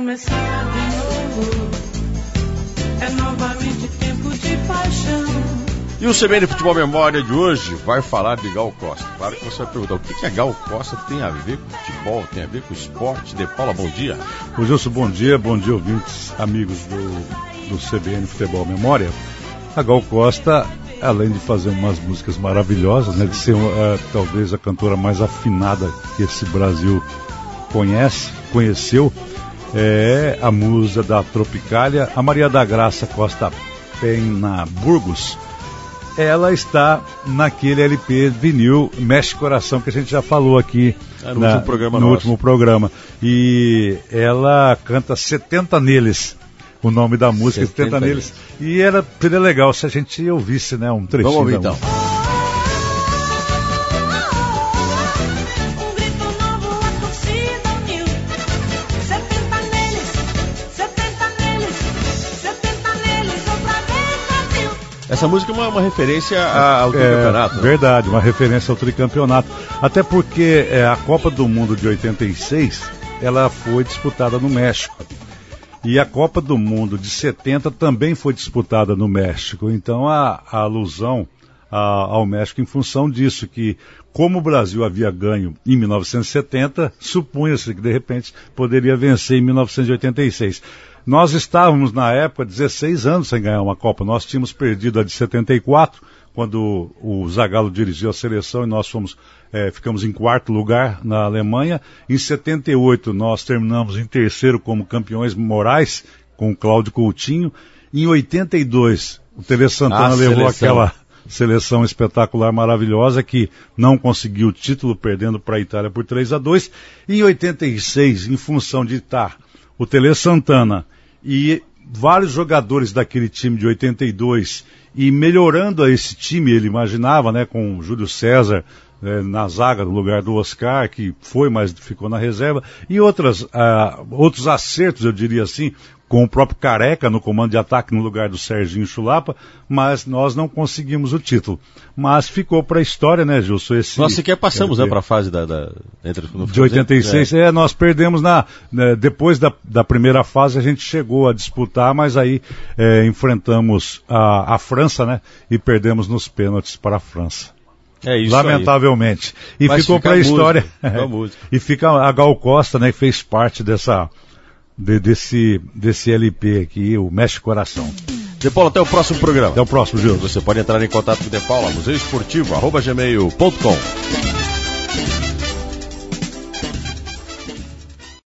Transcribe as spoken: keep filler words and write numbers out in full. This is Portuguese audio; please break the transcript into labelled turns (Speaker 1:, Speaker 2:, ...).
Speaker 1: começar de novo. É novamente tempo de paixão.
Speaker 2: E o C B N Futebol Memória de hoje vai falar de Gal Costa. Claro que você vai perguntar, o que, que a Gal Costa tem a ver com futebol, tem a ver com esporte? De Paula, bom dia.
Speaker 3: Ô Gilson, bom dia, bom dia ouvintes, amigos do, do C B N Futebol Memória. A Gal Costa, além de fazer umas músicas maravilhosas, né, de ser uh, talvez a cantora mais afinada que esse Brasil conhece, conheceu, é a musa da Tropicália, a Maria da Graça Costa Pena Burgos. Ela está naquele L P vinil Mexe Coração, que a gente já falou aqui
Speaker 2: é, no,
Speaker 3: na,
Speaker 2: último, programa
Speaker 3: no último programa. E ela canta setenta neles, o nome da música, setenta, setenta neles. E era, seria legal se a gente ouvisse, né, um trechinho.
Speaker 2: Vamos ouvir então. Essa música é uma, uma referência ao tricampeonato.
Speaker 3: É, verdade, uma referência ao tricampeonato. Até porque é, a Copa do Mundo de oitenta e seis, ela foi disputada no México. E a Copa do Mundo de setenta também foi disputada no México. Então a, a alusão a, ao México em função disso, que como o Brasil havia ganho em mil novecentos e setenta, supunha-se que de repente poderia vencer em mil novecentos e oitenta e seis. Nós estávamos, na época, dezesseis anos sem ganhar uma Copa. Nós tínhamos perdido a de setenta e quatro, quando o Zagallo dirigiu a seleção e nós fomos, é, ficamos em quarto lugar na Alemanha. Em setenta e oito, nós terminamos em terceiro como campeões morais, com o Cláudio Coutinho. Em oitenta e dois, o Tele Santana a levou seleção. aquela seleção espetacular, maravilhosa, que não conseguiu o título, perdendo para a Itália por três a dois. Em oitenta e seis, em função de estar o Tele Santana e vários jogadores daquele time de oitenta e dois e melhorando a esse time, ele imaginava, né, com o Júlio César eh, na zaga no lugar do Oscar, que foi, mas ficou na reserva, e outras, ah, outros acertos, eu diria assim, com o próprio Careca no comando de ataque no lugar do Serginho Chulapa, mas nós não conseguimos o título. Mas ficou para a história, né, Gilson? Esse,
Speaker 2: nós sequer passamos, né, para a fase da, da, entre, no
Speaker 3: de oitenta e seis, é. é, nós perdemos na, né, depois da, da primeira fase, a gente chegou a disputar, mas aí é, enfrentamos a, a França, né, e perdemos nos pênaltis para a França.
Speaker 2: É isso
Speaker 3: lamentavelmente.
Speaker 2: Aí.
Speaker 3: E
Speaker 2: mas
Speaker 3: ficou para a história.
Speaker 2: É,
Speaker 3: e fica a Gal Costa, né, que fez parte dessa... De, desse, desse L P aqui, o Mexe Coração.
Speaker 2: De Paula, até o próximo programa.
Speaker 3: Até o próximo, Gil.
Speaker 2: Você pode entrar em contato com De Paula, museu esportivo, arroba gmail ponto com.